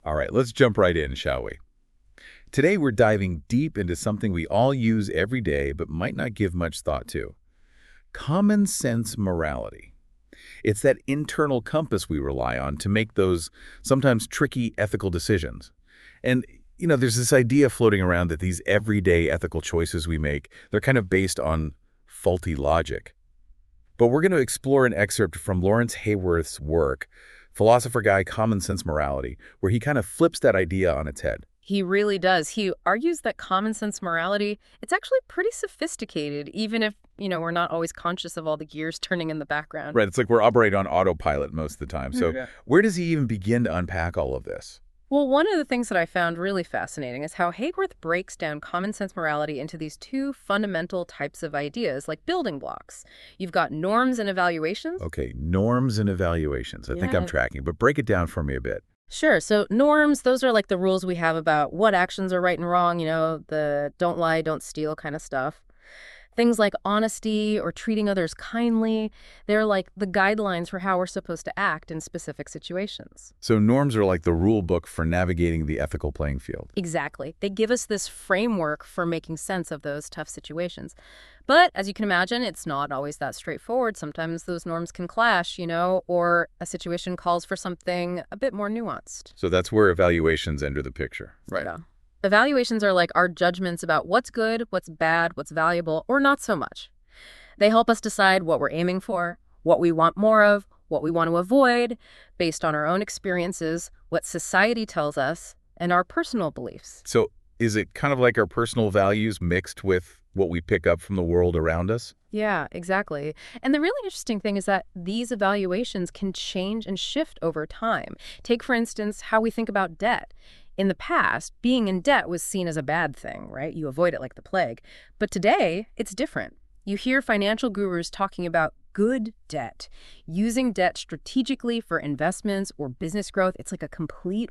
All right, let's jump right in, shall we? Today we're diving deep into something we all use every day but might not give much thought to. Common sense morality. It's that internal compass we rely on to make those sometimes tricky ethical decisions. And, there's this idea floating around that these everyday ethical choices we make, they're kind of based on faulty logic. But we're going to explore an excerpt from Lawrence Hayworth's work, Philosopher Guy, Common Sense Morality, where he kind of flips that idea on its head. He really does. He argues that common sense morality, it's actually pretty sophisticated, even if, we're not always conscious of all the gears turning in the background. Right, it's like we're operating on autopilot most of the time. So Yeah. where does he even begin to unpack all of this? Well, one of the things that I found really fascinating is how Hayworth breaks down common sense morality into these two fundamental types of ideas, like building blocks. You've got norms and evaluations. Okay, norms and evaluations. I think I'm Yeah. tracking, but break it down for me a bit. Sure. So norms, those are like the rules we have about what actions are right and wrong, the don't lie, don't steal kind of stuff. Things like honesty or treating others kindly, they're like the guidelines for how we're supposed to act in specific situations. So norms are like the rule book for navigating the ethical playing field. Exactly. They give us this framework for making sense of those tough situations. But as you can imagine, it's not always that straightforward. Sometimes those norms can clash, or a situation calls for something a bit more nuanced. So that's where evaluations enter the picture. Right. Yeah. Evaluations are like our judgments about what's good, what's bad, what's valuable, or not so much. They help us decide what we're aiming for, what we want more of, what we want to avoid, based on our own experiences, what society tells us, and our personal beliefs. So is it kind of like our personal values mixed with what we pick up from the world around us? Yeah, exactly. And the really interesting thing is that these evaluations can change and shift over time. Take, for instance, how we think about debt. In the past, being in debt was seen as a bad thing, right? You avoid it like the plague. But today, it's different. You hear financial gurus talking about good debt, using debt strategically for investments or business growth. It's like a complete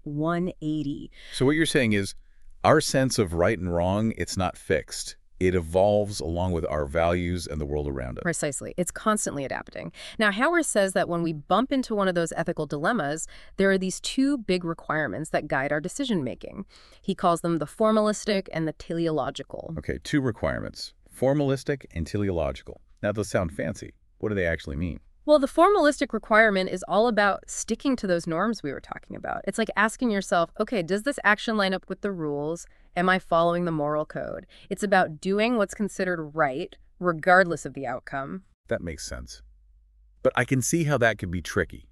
180. So what you're saying is our sense of right and wrong, it's not fixed. It evolves along with our values and the world around us. Precisely. It's constantly adapting. Now, Howard says that when we bump into one of those ethical dilemmas, there are these two big requirements that guide our decision-making. He calls them the formalistic and the teleological. Okay, two requirements, formalistic and teleological. Now, those sound fancy. What do they actually mean? Well, the formalistic requirement is all about sticking to those norms we were talking about. It's like asking yourself, okay, does this action line up with the rules? Am I following the moral code? It's about doing what's considered right, regardless of the outcome. That makes sense. But I can see how that could be tricky.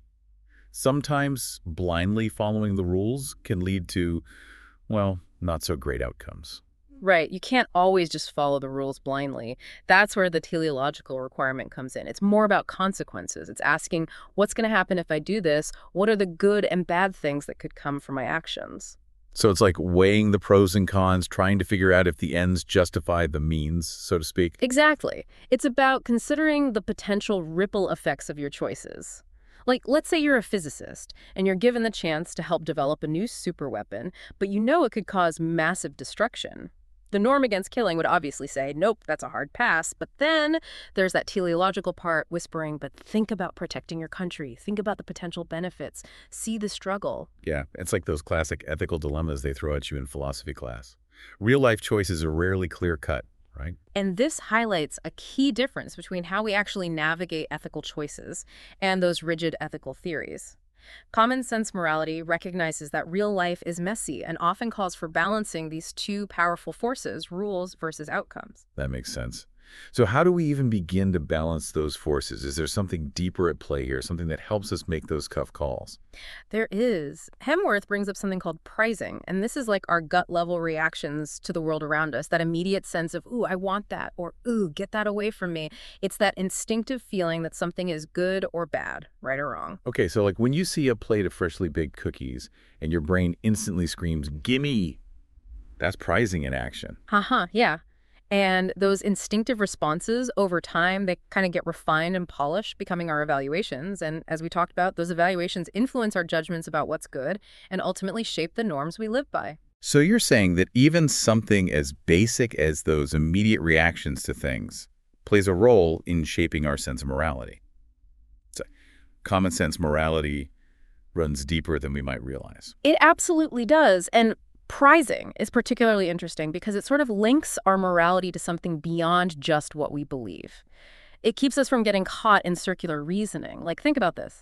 Sometimes blindly following the rules can lead to, well, not so great outcomes. Right. You can't always just follow the rules blindly. That's where the teleological requirement comes in. It's more about consequences. It's asking, what's going to happen if I do this? What are the good and bad things that could come from my actions? So it's like weighing the pros and cons, trying to figure out if the ends justify the means, so to speak. Exactly. It's about considering the potential ripple effects of your choices. Like, let's say you're a physicist and you're given the chance to help develop a new superweapon, but you know it could cause massive destruction. The norm against killing would obviously say, nope, that's a hard pass. But then there's that teleological part whispering, but think about protecting your country. Think about the potential benefits. See the struggle. Yeah, it's like those classic ethical dilemmas they throw at you in philosophy class. Real-life choices are rarely clear-cut, right? And this highlights a key difference between how we actually navigate ethical choices and those rigid ethical theories. Common sense morality recognizes that real life is messy and often calls for balancing these two powerful forces, rules versus outcomes. That makes sense. So how do we even begin to balance those forces? Is there something deeper at play here, something that helps us make those tough calls? There is. Hemworth brings up something called prizing, and this is like our gut-level reactions to the world around us, that immediate sense of, ooh, I want that, or ooh, get that away from me. It's that instinctive feeling that something is good or bad, right or wrong. Okay, so like when you see a plate of freshly baked cookies and your brain instantly screams, gimme, that's prizing in action. Yeah. And those instinctive responses over time, they kind of get refined and polished, becoming our evaluations. And as we talked about, those evaluations influence our judgments about what's good and ultimately shape the norms we live by. So you're saying that even something as basic as those immediate reactions to things plays a role in shaping our sense of morality. So common sense morality runs deeper than we might realize. It absolutely does. And prizing is particularly interesting because it sort of links our morality to something beyond just what we believe. It keeps us from getting caught in circular reasoning. Like, think about this.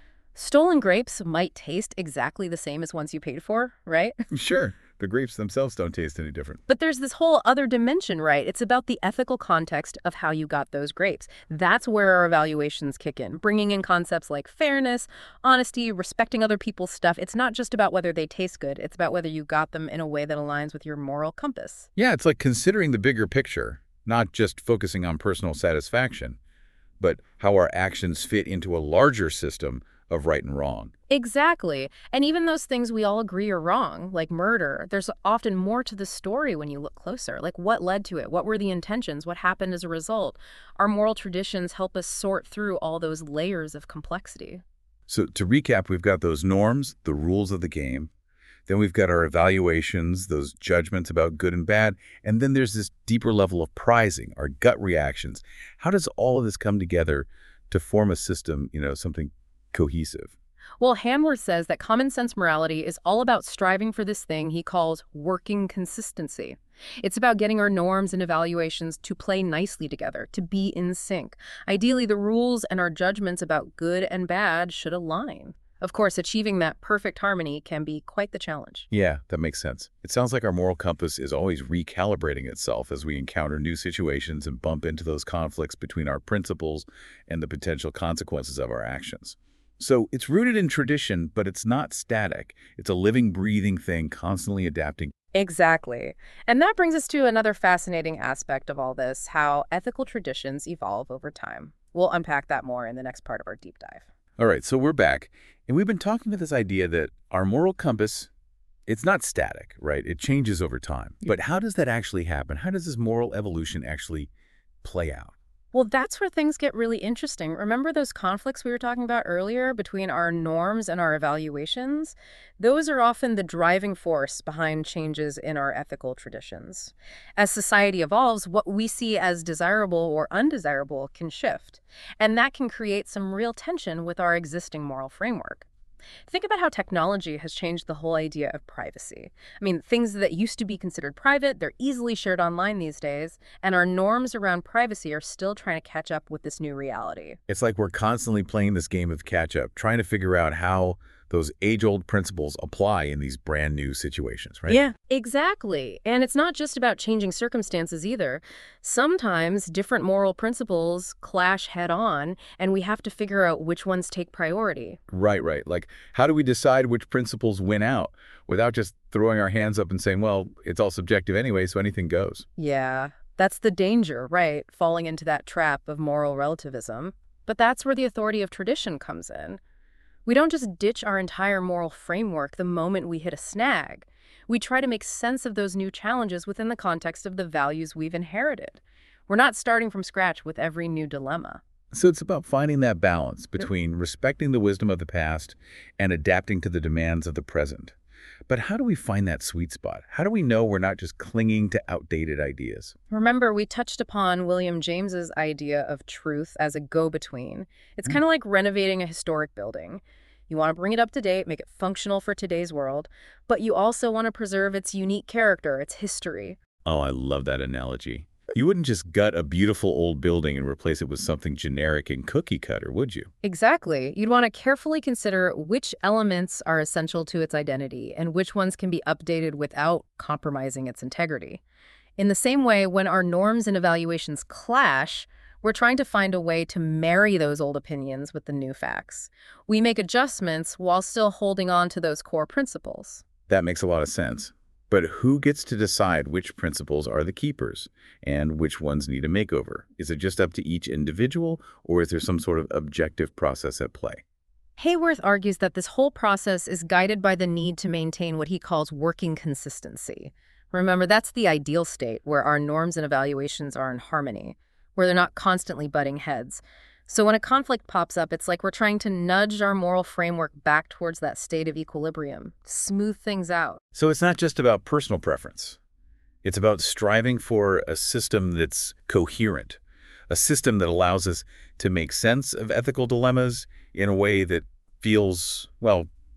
Stolen grapes might taste exactly the same as ones you paid for, right? Sure, the grapes themselves don't taste any different. But there's this whole other dimension, right? It's about the ethical context of how you got those grapes. That's where our evaluations kick in, bringing in concepts like fairness, honesty, respecting other people's stuff. It's not just about whether they taste good. It's about whether you got them in a way that aligns with your moral compass. Yeah, it's like considering the bigger picture, not just focusing on personal satisfaction, but how our actions fit into a larger system of right and wrong. Exactly. And even those things we all agree are wrong, like murder, there's often more to the story when you look closer. Like, what led to it? What were the intentions? What happened as a result? Our moral traditions help us sort through all those layers of complexity. So to recap, we've got those norms, the rules of the game. Then we've got our evaluations, those judgments about good and bad. And then there's this deeper level of prizing, our gut reactions. How does all of this come together to form a system, something cohesive? Well, Hanworth says that common sense morality is all about striving for this thing he calls working consistency. It's about getting our norms and evaluations to play nicely together, to be in sync. Ideally, the rules and our judgments about good and bad should align. Of course, achieving that perfect harmony can be quite the challenge. Yeah, that makes sense. It sounds like our moral compass is always recalibrating itself as we encounter new situations and bump into those conflicts between our principles and the potential consequences of our actions. So it's rooted in tradition, but it's not static. It's a living, breathing thing, constantly adapting. Exactly. And that brings us to another fascinating aspect of all this, how ethical traditions evolve over time. We'll unpack that more in the next part of our deep dive. All right, so we're back, and we've been talking about this idea that our moral compass, it's not static, right? It changes over time. But how does that actually happen? How does this moral evolution actually play out? Well, that's where things get really interesting. Remember those conflicts we were talking about earlier between our norms and our evaluations? Those are often the driving force behind changes in our ethical traditions. As society evolves, what we see as desirable or undesirable can shift, and that can create some real tension with our existing moral framework. Think about how technology has changed the whole idea of privacy. I mean, things that used to be considered private, they're easily shared online these days, and our norms around privacy are still trying to catch up with this new reality. It's like we're constantly playing this game of catch-up, trying to figure out how those age-old principles apply in these brand new situations, right? Yeah, exactly. And it's not just about changing circumstances either. Sometimes different moral principles clash head-on, and we have to figure out which ones take priority. Right, right. Like, how do we decide which principles win out without just throwing our hands up and saying, well, it's all subjective anyway, so anything goes? Yeah, that's the danger, right? Falling into that trap of moral relativism. But that's where the authority of tradition comes in. We don't just ditch our entire moral framework the moment we hit a snag. We try to make sense of those new challenges within the context of the values we've inherited. We're not starting from scratch with every new dilemma. So it's about finding that balance between respecting the wisdom of the past and adapting to the demands of the present. But how do we find that sweet spot? How do we know we're not just clinging to outdated ideas? Remember, we touched upon William James's idea of truth as a go-between. It's kind of like renovating a historic building. You want to bring it up to date, make it functional for today's world, but you also want to preserve its unique character, its history. Oh, I love that analogy. You wouldn't just gut a beautiful old building and replace it with something generic and cookie cutter, would you? Exactly. You'd want to carefully consider which elements are essential to its identity and which ones can be updated without compromising its integrity. In the same way, when our norms and evaluations clash, we're trying to find a way to marry those old opinions with the new facts. We make adjustments while still holding on to those core principles. That makes a lot of sense. But who gets to decide which principles are the keepers and which ones need a makeover? Is it just up to each individual, or is there some sort of objective process at play? Hayworth argues that this whole process is guided by the need to maintain what he calls working consistency. Remember, that's the ideal state where our norms and evaluations are in harmony, where they're not constantly butting heads. So when a conflict pops up, it's like we're trying to nudge our moral framework back towards that state of equilibrium, smooth things out. So it's not just about personal preference. It's about striving for a system that's coherent, a system that allows us to make sense of ethical dilemmas in a way that feels, well,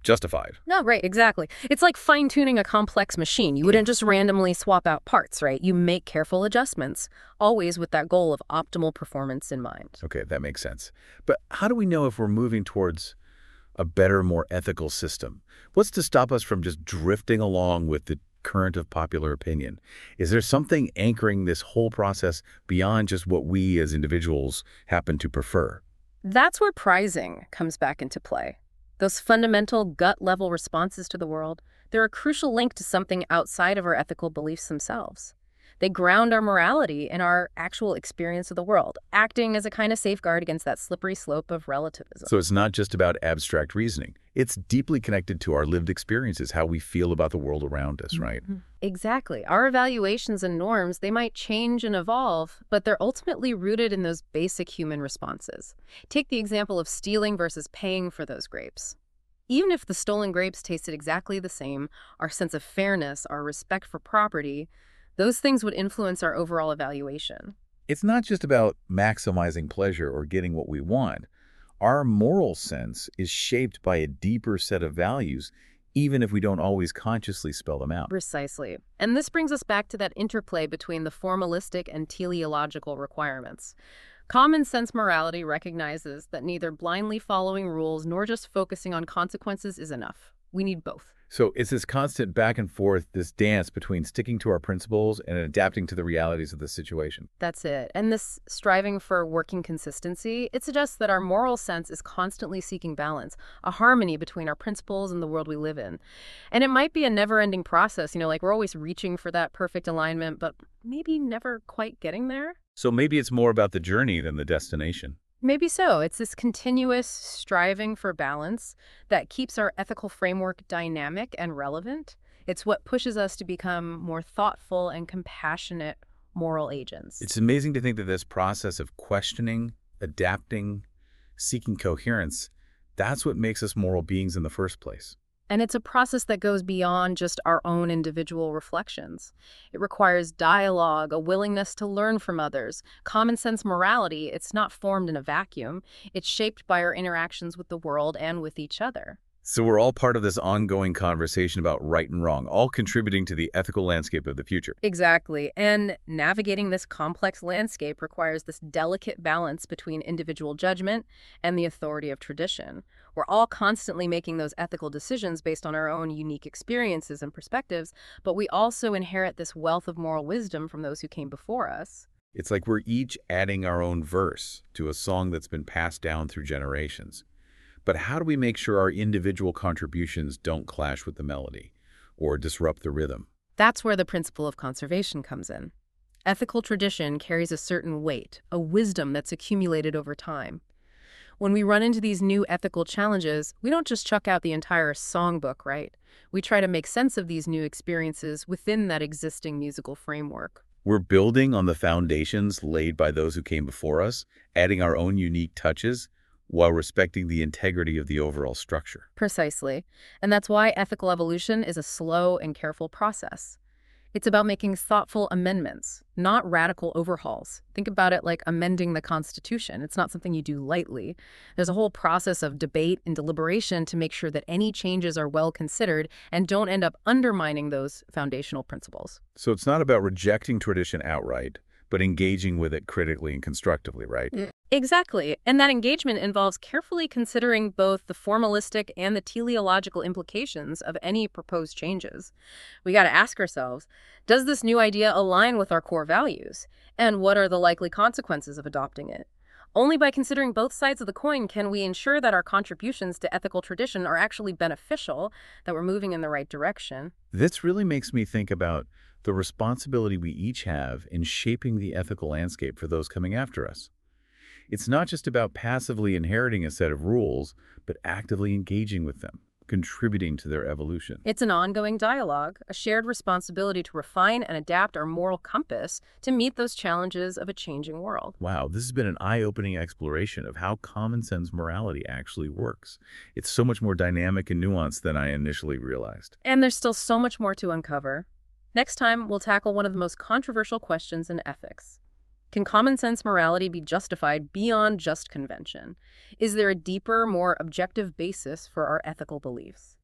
justified. No, right, exactly. It's like fine-tuning a complex machine. You wouldn't just randomly swap out parts, right? You make careful adjustments, always with that goal of optimal performance in mind. Okay, that makes sense. But how do we know if we're moving towards a better, more ethical system? What's to stop us from just drifting along with the current of popular opinion? Is there something anchoring this whole process beyond just what we as individuals happen to prefer? That's where prizing comes back into play. Those fundamental gut-level responses to the world, they're a crucial link to something outside of our ethical beliefs themselves. They ground our morality in our actual experience of the world, acting as a kind of safeguard against that slippery slope of relativism. So it's not just about abstract reasoning. It's deeply connected to our lived experiences, how we feel about the world around us, right? Exactly. Our evaluations and norms, they might change and evolve, but they're ultimately rooted in those basic human responses. Take the example of stealing versus paying for those grapes. Even if the stolen grapes tasted exactly the same, our sense of fairness, our respect for property, those things would influence our overall evaluation. It's not just about maximizing pleasure or getting what we want. Our moral sense is shaped by a deeper set of values, even if we don't always consciously spell them out. Precisely. And this brings us back to that interplay between the formalistic and teleological requirements. Common sense morality recognizes that neither blindly following rules nor just focusing on consequences is enough. We need both. So it's this constant back and forth, this dance between sticking to our principles and adapting to the realities of the situation. That's it. And this striving for working consistency, it suggests that our moral sense is constantly seeking balance, a harmony between our principles and the world we live in. And it might be a never-ending process, like we're always reaching for that perfect alignment, but maybe never quite getting there. So maybe it's more about the journey than the destination. Maybe so. It's this continuous striving for balance that keeps our ethical framework dynamic and relevant. It's what pushes us to become more thoughtful and compassionate moral agents. It's amazing to think that this process of questioning, adapting, seeking coherence, that's what makes us moral beings in the first place. And it's a process that goes beyond just our own individual reflections. It requires dialogue, a willingness to learn from others. Common sense morality, it's not formed in a vacuum. It's shaped by our interactions with the world and with each other. So we're all part of this ongoing conversation about right and wrong, all contributing to the ethical landscape of the future. Exactly. And navigating this complex landscape requires this delicate balance between individual judgment and the authority of tradition. We're all constantly making those ethical decisions based on our own unique experiences and perspectives, but we also inherit this wealth of moral wisdom from those who came before us. It's like we're each adding our own verse to a song that's been passed down through generations. But how do we make sure our individual contributions don't clash with the melody or disrupt the rhythm? That's where the principle of conservation comes in. Ethical tradition carries a certain weight, a wisdom that's accumulated over time. When we run into these new ethical challenges, we don't just chuck out the entire songbook, right? We try to make sense of these new experiences within that existing musical framework. We're building on the foundations laid by those who came before us, adding our own unique touches, while respecting the integrity of the overall structure. Precisely. And that's why ethical evolution is a slow and careful process. It's about making thoughtful amendments, not radical overhauls. Think about it like amending the Constitution. It's not something you do lightly. There's a whole process of debate and deliberation to make sure that any changes are well considered and don't end up undermining those foundational principles. So it's not about rejecting tradition outright, but engaging with it critically and constructively, right? Exactly. And that engagement involves carefully considering both the formalistic and the teleological implications of any proposed changes. We got to ask ourselves, does this new idea align with our core values? And what are the likely consequences of adopting it? Only by considering both sides of the coin can we ensure that our contributions to ethical tradition are actually beneficial, that we're moving in the right direction. This really makes me think about the responsibility we each have in shaping the ethical landscape for those coming after us. It's not just about passively inheriting a set of rules, but actively engaging with them, contributing to their evolution. It's an ongoing dialogue, a shared responsibility to refine and adapt our moral compass to meet those challenges of a changing world. Wow, this has been an eye-opening exploration of how common sense morality actually works. It's so much more dynamic and nuanced than I initially realized. And there's still so much more to uncover. Next time, we'll tackle one of the most controversial questions in ethics. Can common sense morality be justified beyond just convention? Is there a deeper, more objective basis for our ethical beliefs?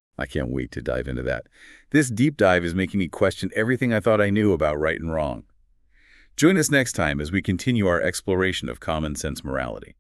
I can't wait to dive into that. This deep dive is making me question everything I thought I knew about right and wrong. Join us next time as we continue our exploration of common sense morality.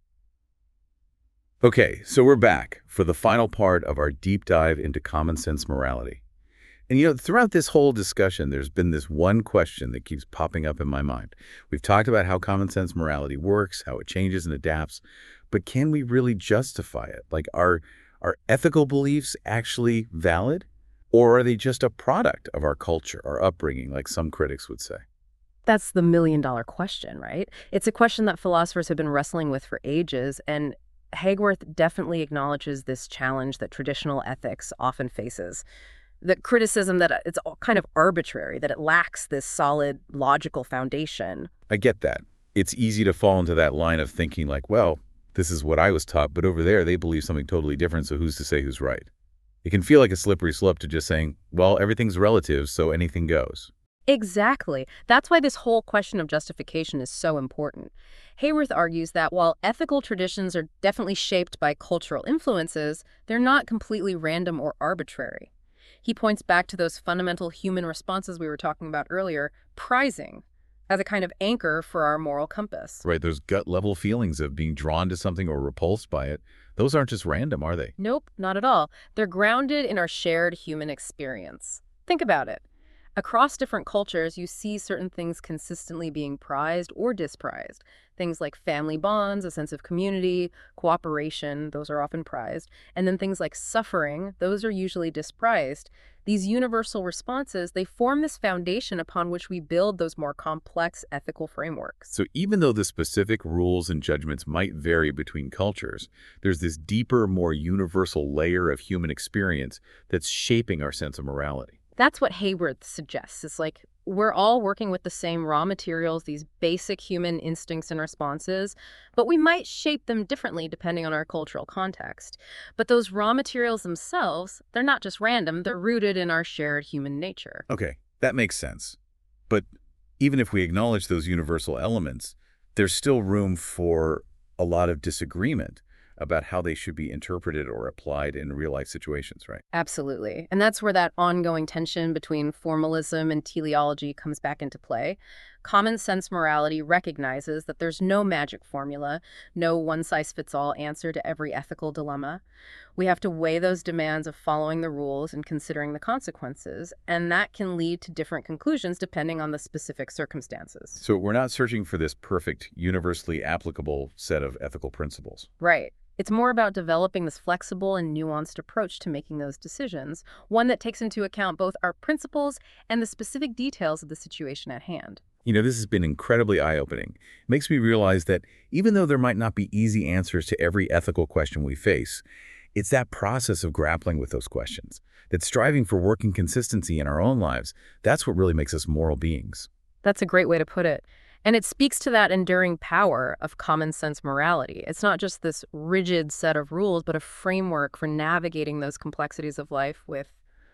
Okay, so we're back for the final part of our deep dive into common sense morality. And throughout this whole discussion, there's been this one question that keeps popping up in my mind. We've talked about how common sense morality works, how it changes and adapts, but can we really justify it? Like, are ethical beliefs actually valid? Or are they just a product of our culture, our upbringing, like some critics would say? That's the million-dollar question, right? It's a question that philosophers have been wrestling with for ages, and Hageworth definitely acknowledges this challenge that traditional ethics often faces. The criticism that it's all kind of arbitrary, that it lacks this solid logical foundation. I get that. It's easy to fall into that line of thinking like, well, this is what I was taught, but over there they believe something totally different, so who's to say who's right? It can feel like a slippery slope to just saying, well, everything's relative, so anything goes. Exactly. That's why this whole question of justification is so important. Hayworth argues that while ethical traditions are definitely shaped by cultural influences, they're not completely random or arbitrary. He points back to those fundamental human responses we were talking about earlier, prizing, as a kind of anchor for our moral compass. Right, those gut-level feelings of being drawn to something or repulsed by it, those aren't just random, are they? Nope, not at all. They're grounded in our shared human experience. Think about it. Across different cultures, you see certain things consistently being prized or disprized. Things like family bonds, a sense of community, cooperation, those are often prized. And then things like suffering, those are usually disprized. These universal responses, they form this foundation upon which we build those more complex ethical frameworks. So even though the specific rules and judgments might vary between cultures, there's this deeper, more universal layer of human experience that's shaping our sense of morality. That's what Hayworth suggests. It's like we're all working with the same raw materials, these basic human instincts and responses, but we might shape them differently depending on our cultural context. But those raw materials themselves, they're not just random, they're rooted in our shared human nature. Okay, that makes sense. But even if we acknowledge those universal elements, there's still room for a lot of disagreement about how they should be interpreted or applied in real-life situations, right? Absolutely. And that's where that ongoing tension between formalism and teleology comes back into play. Common sense morality recognizes that there's no magic formula, no one-size-fits-all answer to every ethical dilemma. We have to weigh those demands of following the rules and considering the consequences, and that can lead to different conclusions depending on the specific circumstances. So we're not searching for this perfect, universally applicable set of ethical principles. Right. It's more about developing this flexible and nuanced approach to making those decisions, one that takes into account both our principles and the specific details of the situation at hand. This has been incredibly eye-opening. It makes me realize that even though there might not be easy answers to every ethical question we face, it's that process of grappling with those questions, that striving for working consistency in our own lives, that's what really makes us moral beings. That's a great way to put it. And it speaks to that enduring power of common sense morality. It's not just this rigid set of rules, but a framework for navigating those complexities of life with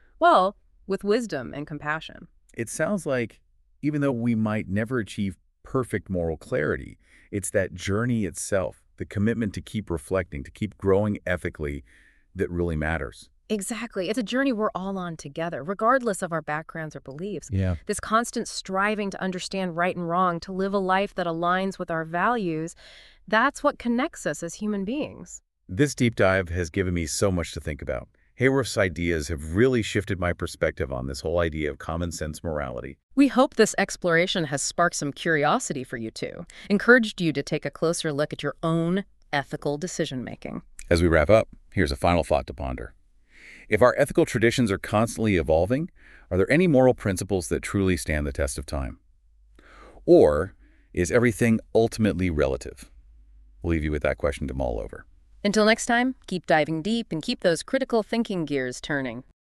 wisdom and compassion. It sounds like even though we might never achieve perfect moral clarity, it's that journey itself, the commitment to keep reflecting, to keep growing ethically, that really matters. Exactly. It's a journey we're all on together, regardless of our backgrounds or beliefs. Yeah. This constant striving to understand right and wrong, to live a life that aligns with our values, that's what connects us as human beings. This deep dive has given me so much to think about. Hayworth's ideas have really shifted my perspective on this whole idea of common sense morality. We hope this exploration has sparked some curiosity for you too, encouraged you to take a closer look at your own ethical decision-making. As we wrap up, here's a final thought to ponder. If our ethical traditions are constantly evolving, are there any moral principles that truly stand the test of time? Or is everything ultimately relative? We'll leave you with that question to mull over. Until next time, keep diving deep and keep those critical thinking gears turning.